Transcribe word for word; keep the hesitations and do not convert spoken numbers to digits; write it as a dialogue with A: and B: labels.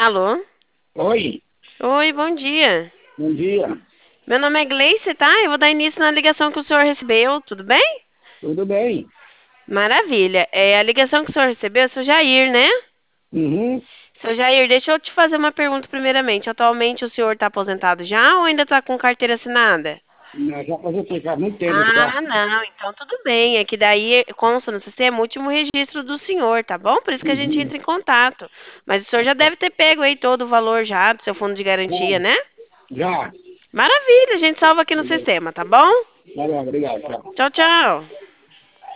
A: Alô?
B: Oi,
A: Oi, bom dia.
B: bom dia.
A: Meu nome é Gleice, tá? Eu vou dar início na ligação que o senhor recebeu, tudo bem?
B: Tudo bem?
A: Maravilha. É, a ligação que o senhor recebeu é o seu Jair, né?
B: Uhum.
A: Seu Jair, deixa eu te fazer uma pergunta primeiramente. Atualmente o senhor está aposentado já ou ainda está com carteira assinada?
B: Nós já aposentei faz muito tempo já.
A: Ah, não, então tudo bem. É que daí consta no sistema o último registro do senhor, tá bom? Por isso que a gente
B: Uhum.
A: entra em contato. Mas o senhor já deve ter pego aí todo o valor já do seu fundo de garantia,
B: Já,
A: né?
B: já.
A: Maravilha, a gente salva aqui no
B: Beleza.
A: sistema, tá bom?
B: Tá bom, obrigado. Tchau.
A: Tchau, tchau.